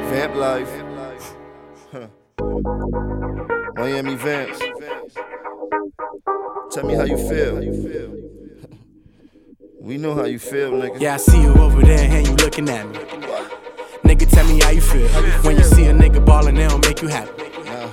Vamp life. Miami Vamps. Tell me how you feel. We know how you feel, nigga. Yeah, I see you over there and you looking at me. Nigga, tell me how you feel. When you see a nigga ballin', they don't make you happy.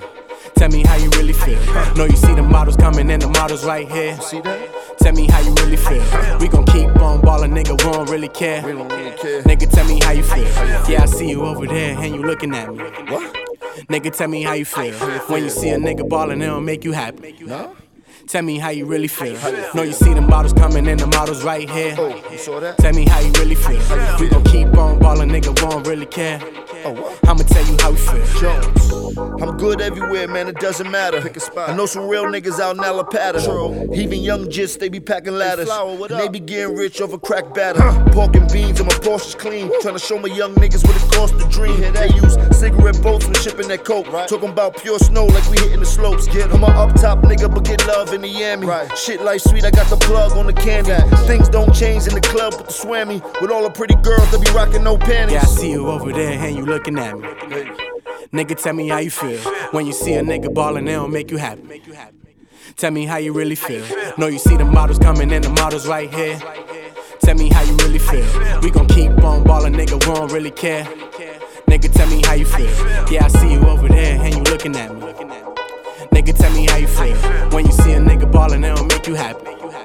Tell me how you really feel. Know you see the models coming and the models right here. See that? Tell me how you really feel. We gon' keep on ballin', nigga, we don't really care. We don't really care. Nigga, tell me how you feel. Yeah, I see you over there and you looking at me. What? Nigga, tell me how you feel. When you see a nigga ballin', they don't make you happy. No? Tell me how you really feel. Know you see the models coming and the models right here. Oh, you saw that? Tell me how you really feel. We gon' keep on ballin', nigga, we don't really care. Oh, what? I'ma tell you how we feel. Jones. I'm good everywhere, man, it doesn't matter. Pick a spot. I know some real niggas out in Alapata. True. Even young jits, they be packing ladders. And they be getting rich over crack batter. Pork and beans and my Porsche's clean. Tryna show my young niggas what it costs to dream. They use cigarette boats when shipping that coke. Talking about pure snow like we hitting the slopes. I'm a up top nigga, but get love in the yammy. Shit life sweet, I got the plug on the candy. Things don't change in the club with the swammy. With all the pretty girls that be rocking no panties. Yeah, I see you over there and you looking at me. Nigga, tell me how you feel. When you see a nigga ballin', they don't make you happy. Tell me how you really feel. Know you see the models coming and the models right here. Tell me how you really feel. We gon' keep on ballin', nigga, we don't really care. Nigga, tell me how you feel. Yeah, I see you over there and you looking at me. Nigga, tell me how you feel. When you see a nigga ballin', they don't make you happy.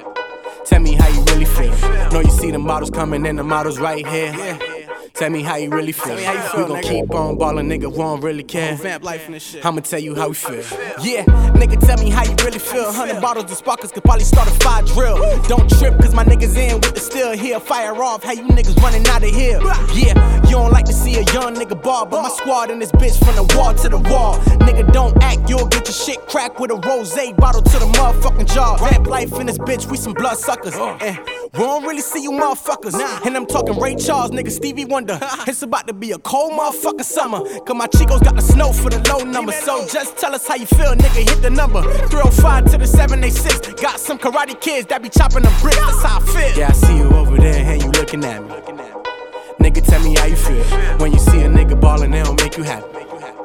Tell me how you really feel. Know you see the models coming and the models right here. Tell me how you really feel. We gon' keep on ballin', nigga, we don't really care. I'ma tell you how we feel. Yeah, nigga, tell me how you really feel. 100 bottles of sparkers could probably start a fire drill. Don't trip, cause my niggas in with the steel here. Fire off, how you niggas running out of here. Yeah, you don't like to see a young nigga ball, but my squad in this bitch from the wall to the wall. Nigga, don't act, you'll get your shit cracked with a rose bottle to the motherfucking jaw. Vamp life in this bitch, we some blood suckers. And we don't really see you motherfuckers. And I'm talking Ray Charles, nigga, Stevie Wonder. It's about to be a cold motherfucking summer. Cause my Chicos got the snow for the low number. So just tell us how you feel, nigga, hit the number. 305 to the 786. Got some karate kids that be chopping them bricks, that's how I feel. Yeah, I see you over there and you looking at me. Nigga, tell me how you feel. When you see a nigga ballin', they don't make you happy.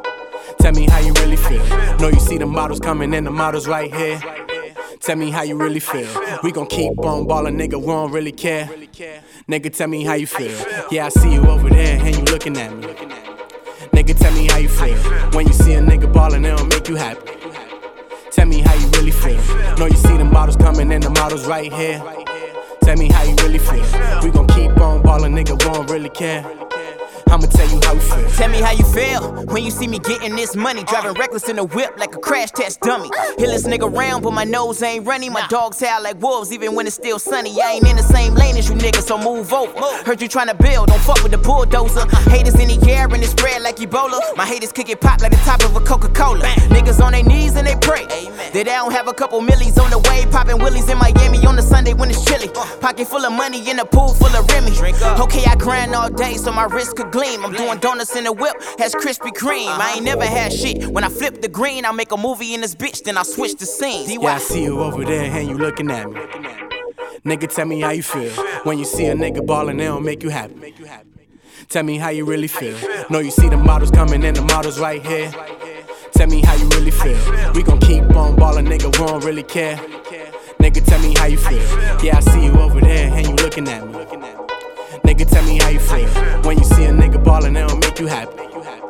Tell me how you really feel. Know you see the models coming and the models right here. Tell me how you really feel. We gon' keep on ballin', nigga, we don't really care. Nigga, tell me how you feel. Yeah, I see you over there and you looking at me. Nigga, tell me how you feel. When you see a nigga ballin', they don't make you happy. Tell me how you really feel. Know you see the models coming and the models right here. Tell me how you really feel. We gon' keep on ballin', nigga, we don't really care. I'ma tell you how you feel. Tell me how you feel when you see me getting this money. Driving reckless in the whip like a crash test dummy. Hillest nigga round, but my nose ain't runny. My dogs howl like wolves even when it's still sunny. I ain't in the same lane as you niggas, so move over. Heard you tryna build, don't fuck with the bulldozer. Haters in the air and it spread like Ebola. My haters kick it pop like the top of a Coca-Cola. Niggas on their knees and they pray that they don't have a couple millies on the way. Popping willies in Miami on the Sunday when it's chilly. Pocket full of money in a pool full of Remy. Okay, I grind all day so my wrist could gleam. I'm doing donuts in the whip, has Krispy Kreme. I ain't never had shit. When I flip the green, I make a movie in this bitch, then I switch the scenes. Yeah, I see you over there and you looking at me. Nigga, tell me how you feel. When you see a nigga ballin', they don't make you happy. Tell me how you really feel. Know you see the models coming and the models right here. Tell me how you really feel. We gon' keep on ballin', nigga, we don't really care. Nigga, tell me how you feel. Yeah, I see you over there and you looking at me. Nigga, tell me how you feel. When you see a nigga ballin', they don't make you happy.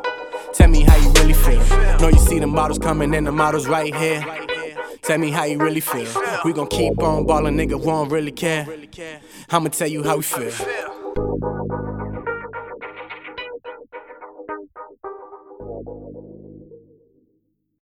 Tell me how you really feel. Know you see the models coming and the models right here. Tell me how you really feel. We gon' keep on ballin', nigga, we don't really care. I'ma tell you how we feel.